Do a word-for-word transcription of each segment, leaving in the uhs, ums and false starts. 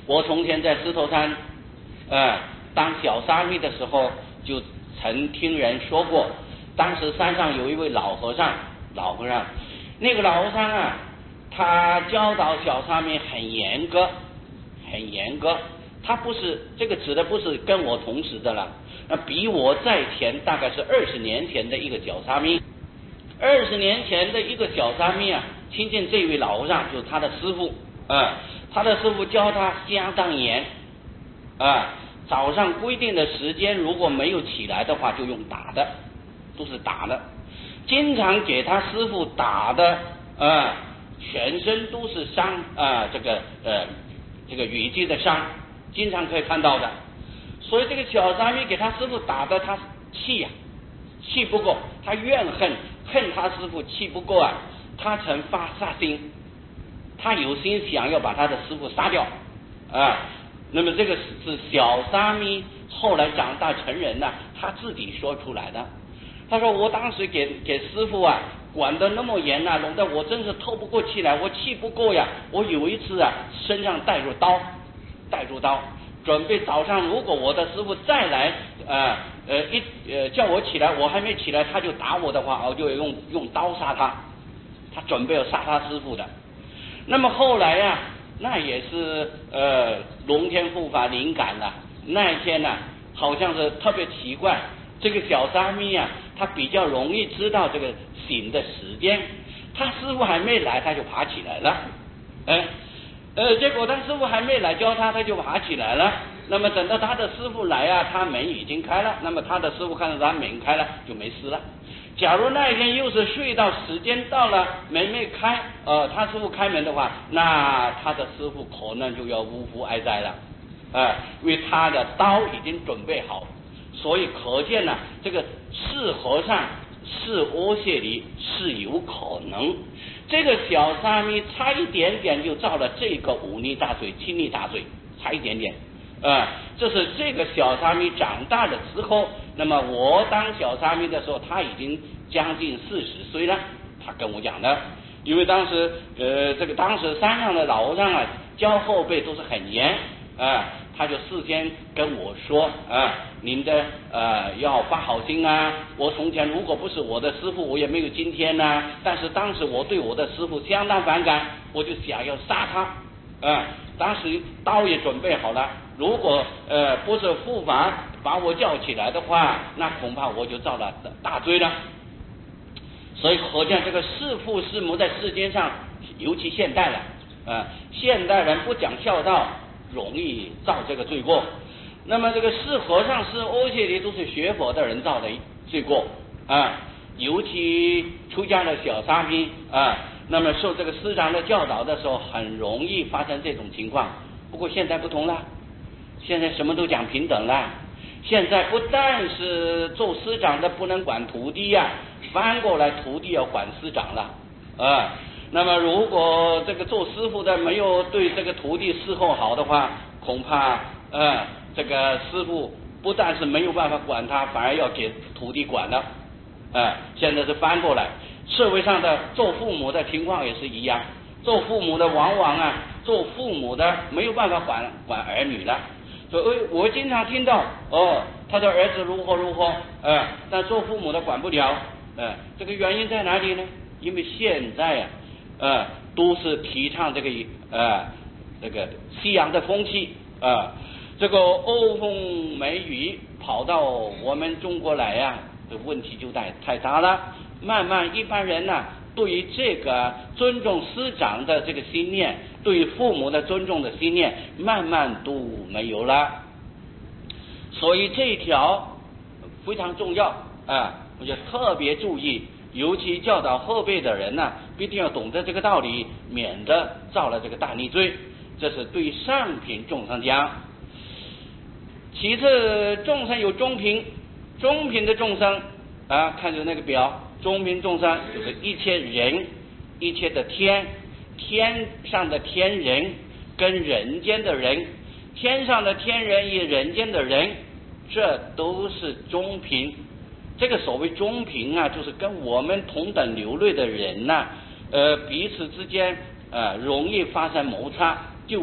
我从前在石头山，呃，当小沙弥的时候，就曾听人说过，当时山上有一位老和尚，老和尚，那个老和尚啊，他教导小沙弥很严格，很严格。他不是这个指的不是跟我同时的了，那比我在前大概是二十年前的一个小沙弥，二十年前的一个小沙弥啊，听见这位老和尚就是他的师傅啊、呃，他的师傅教他相当严啊、呃，早上规定的时间如果没有起来的话，就用打的，都是打的，经常给他师傅打的啊、呃，全身都是伤啊、呃，这个呃这个淤积的伤。经常可以看到的，所以这个小沙弥给他师傅打的，他气呀、啊，气不够，他怨恨，恨他师傅气不够啊，他曾发杀心，他有心想要把他的师傅杀掉啊。那么这个是小沙弥后来长大成人呢、啊，他自己说出来的。他说我当时给给师傅啊管得那么严呐、啊，弄得我真是透不过气来，我气不够呀。我有一次啊，身上带入刀。带住刀，准备早上如果我的师傅再来，呃呃一呃叫我起来，我还没起来他就打我的话，我就用用刀杀他，他准备要杀他师傅的。那么后来呀、啊，那也是呃龙天护法灵感了。那一天呢、啊，好像是特别奇怪，这个小沙弥啊，他比较容易知道这个醒的时间，他师傅还没来，他就爬起来了，哎。呃，结果他师傅还没来教他，他就爬起来了。那么等到他的师傅来啊，他门已经开了。那么他的师傅看到他门开了，就没事了。假如那一天又是睡到时间到了，门没开，呃，他师傅开门的话，那他的师傅可能就要呜呼哀哉了，啊、呃，因为他的刀已经准备好。所以可见呢、啊，这个是和尚是阿阇黎是有可能。这个小沙弥差一点点就造了这个忤逆大罪、轻逆大罪，差一点点，呃，这是这个小沙弥长大了之后，那么我当小沙弥的时候，他已经将近四十岁了，他跟我讲的，因为当时呃，这个当时山上的老和尚啊，教后辈都是很严啊、呃，他就事先跟我说啊、呃，您的呃要发好心啊，我从前如果不是我的师傅，我也没有今天呐、啊。但是当时我对我的师傅相当反感，我就想要杀他啊、呃，当时刀也准备好了，如果呃不是护法把我叫起来的话，那恐怕我就造了大罪了。所以可见这个弑父弑母在世间上，尤其现代了啊、呃，现代人不讲孝道，容易造这个罪过。那么这个是和尚是阿阇黎都是学佛的人造的罪过啊，尤其出家的小沙弥啊，那么受这个师长的教导的时候，很容易发生这种情况。不过现在不同了，现在什么都讲平等了。现在不但是做师长的不能管徒弟呀、啊，翻过来徒弟要管师长了啊。那么如果这个做师傅的没有对这个徒弟伺候好的话，恐怕呃这个师傅不但是没有办法管他，反而要给徒弟管了啊、呃。现在是翻过来，社会上的做父母的情况也是一样，做父母的往往啊，做父母的没有办法管管儿女了。所以我经常听到哦，他的儿子如何如何，呃，但做父母的管不了，呃，这个原因在哪里呢？因为现在啊，呃，都是提倡这个呃这个西洋的风气啊、呃，这个欧风美雨跑到我们中国来呀、啊，这问题就太太大了。慢慢一般人呢、啊，对于这个尊重师长的这个心念，对于父母的尊重的心念，慢慢都没有了。所以这一条非常重要啊，我就特别注意，尤其教导后辈的人呢、啊，必定要懂得这个道理，免得造了这个大逆罪。这是对上品众生讲。其次，众生有中品，中品的众生啊，看着那个表。中品众生就是一切人，一切的天，天上的天人跟人间的人，天上的天人与人间的人，这都是中品。这个所谓中品啊，就是跟我们同等流类的人呐、啊，呃，彼此之间呃容易发生摩擦纠纷，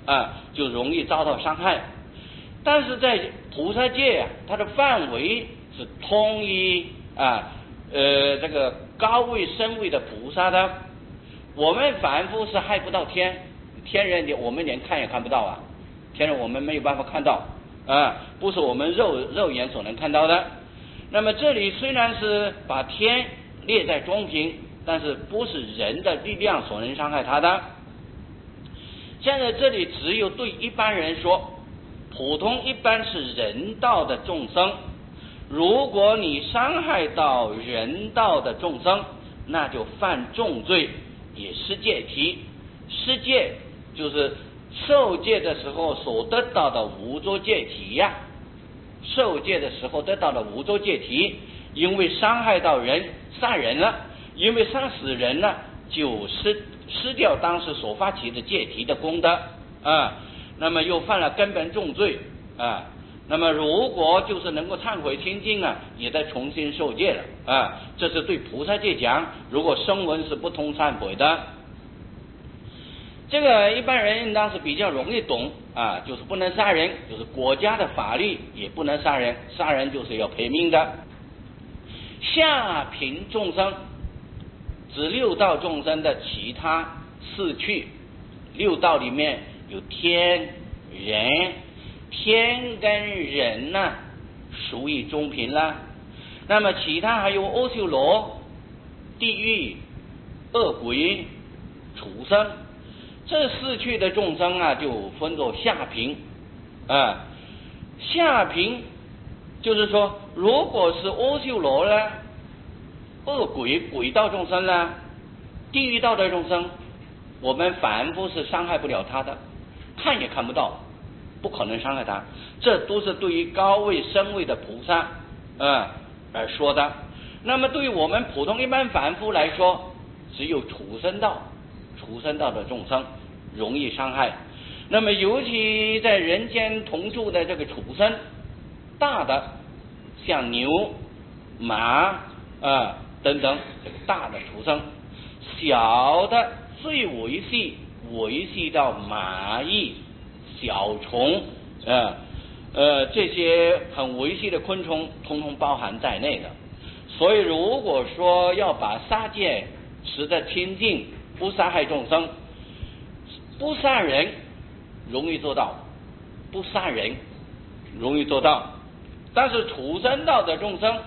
啊，就容易遭到伤害。但是在菩萨界啊，它的范围是通于啊呃这个高位深位的菩萨的。我们凡夫是害不到天，天人的我们连看也看不到啊，天人我们没有办法看到啊，不是我们肉肉眼所能看到的。那么这里虽然是把天列在中平，但是不是人的力量所能伤害他的。现在这里只有对一般人说，普通一般是人道的众生，如果你伤害到人道的众生，那就犯重罪，也失戒体。失戒就是受戒的时候所得到的无作戒体呀、啊，受戒的时候得到的无作戒体，因为伤害到人，杀人了，因为杀死人了，就失失掉当时所发起的戒体的功德啊，那么又犯了根本重罪啊。那么如果就是能够忏悔清净啊，也得重新受戒了啊。这是对菩萨戒讲，如果声闻是不通忏悔的。这个一般人当时比较容易懂啊，就是不能杀人，就是国家的法律也不能杀人，杀人就是要赔命的。下品众生指六道众生的其他四趣，六道里面有天人，天跟人呢、啊、属于中品了，那么其他还有阿修罗、地狱、恶鬼、畜生，这四趣的众生啊，就分作下品啊。下品就是说，如果是阿修罗呢、恶鬼、鬼道众生呢、地狱道的众生，我们凡夫是伤害不了他的，看也看不到，不可能伤害他。这都是对于高位深位的菩萨啊而说的。那么对于我们普通一般凡夫来说，只有畜生道，畜生道的众生容易伤害。那么尤其在人间同住的这个畜生，大的像牛、马啊等等，这个大的畜生，小的最微细，微细到蚂蚁、小虫，呃呃这些很微细的昆虫，统统包含在内的。所以如果说要把杀戒持得清净，不杀害众生，不杀人容易做到，不杀人容易做到，但是畜生道的众生，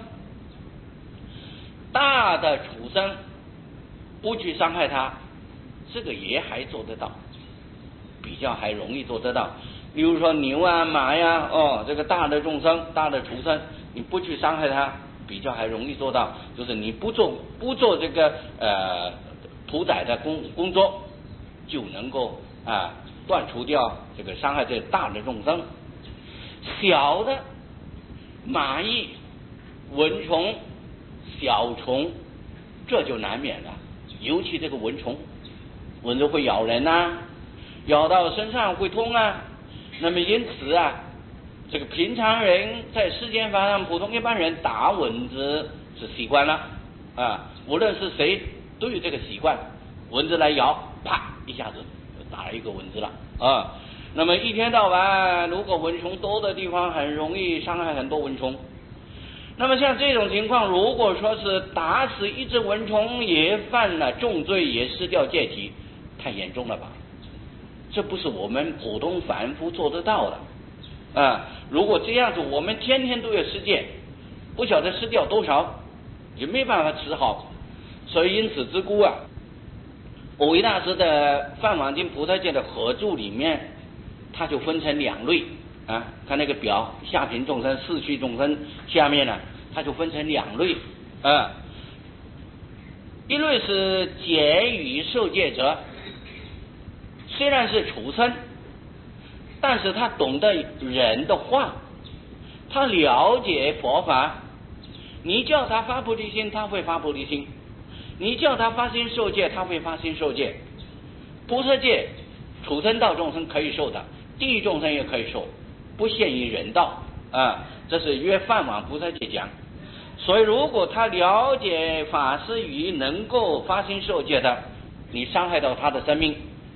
大的畜生不去伤害他，这个也还做得到，比较还容易做得到。比如说牛啊、马呀，哦，这个大的众生、大的畜生，你不去伤害它，比较还容易做到。就是你不做不做这个呃屠宰的工工作，就能够啊断除掉这个伤害这大的众生。小的蚂蚁、蚊虫、小虫，这就难免了。尤其这个蚊虫，蚊子会咬人啊，咬到身上会痛啊。那么因此啊，这个平常人在世间法上，普通一般人打蚊子是习惯了啊，无论是谁都有这个习惯，蚊子来咬，啪一下子就打了一个蚊子了啊。那么一天到晚，如果蚊虫多的地方，很容易伤害很多蚊虫。那么像这种情况，如果说是打死一只蚊虫，也犯了重罪，也失掉戒体，太严重了吧？这不是我们普通凡夫做得到的啊！如果这样子，我们天天都要失戒，不晓得失掉多少，也没办法持好。所以因此之故啊，蕅益大师的《梵网经菩萨戒》的合注里面，它就分成两类啊。看那个表，下品众生、四趣众生下面呢，它就分成两类啊。一类是简语受戒者，虽然是畜生，但是他懂得人的话，他了解佛法，你叫他发菩提心，他会发菩提心；你叫他发心受戒，他会发心受戒。菩萨戒，畜生道众生可以受的，地狱众生也可以受，不限于人道啊。这是约梵网菩萨戒讲。所以如果他了解法师语，能够发心受戒的，你伤害到他的生命，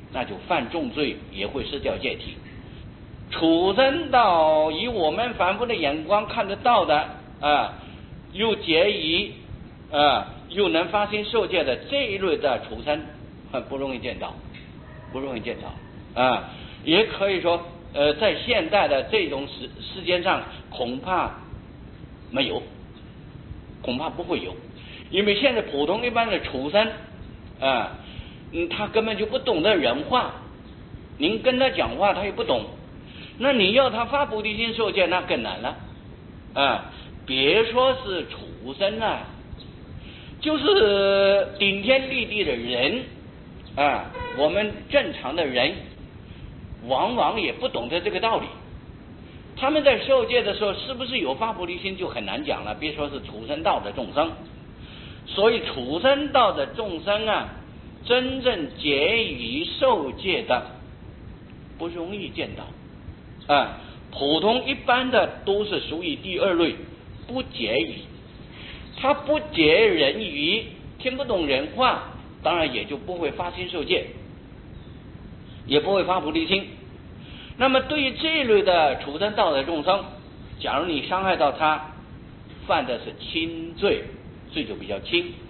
那就犯重罪，也会失掉戒体。畜生道以我们凡夫的眼光看得到的啊，又结疑啊，又能发心受戒的这一类的畜生，很不容易见到，不容易见到啊。也可以说，呃，在现代的这种时时间上，恐怕没有，恐怕不会有，因为现在普通一般的畜生啊，嗯，他根本就不懂得人话，您跟他讲话他也不懂。那你要他发菩提心受戒，那更难了啊！别说是畜生了，就是顶天立地的人啊，我们正常的人往往也不懂得这个道理。他们在受戒的时候是不是有发菩提心就很难讲了，别说是畜生道的众生。所以畜生道的众生啊，真正结于受戒的不容易见到啊，普通一般的都是属于第二类，不结语，他不结人语，听不懂人话，当然也就不会发心受戒，也不会发菩提心。那么对于这一类的畜生道的众生，假如你伤害到他，犯的是轻罪，罪就比较轻。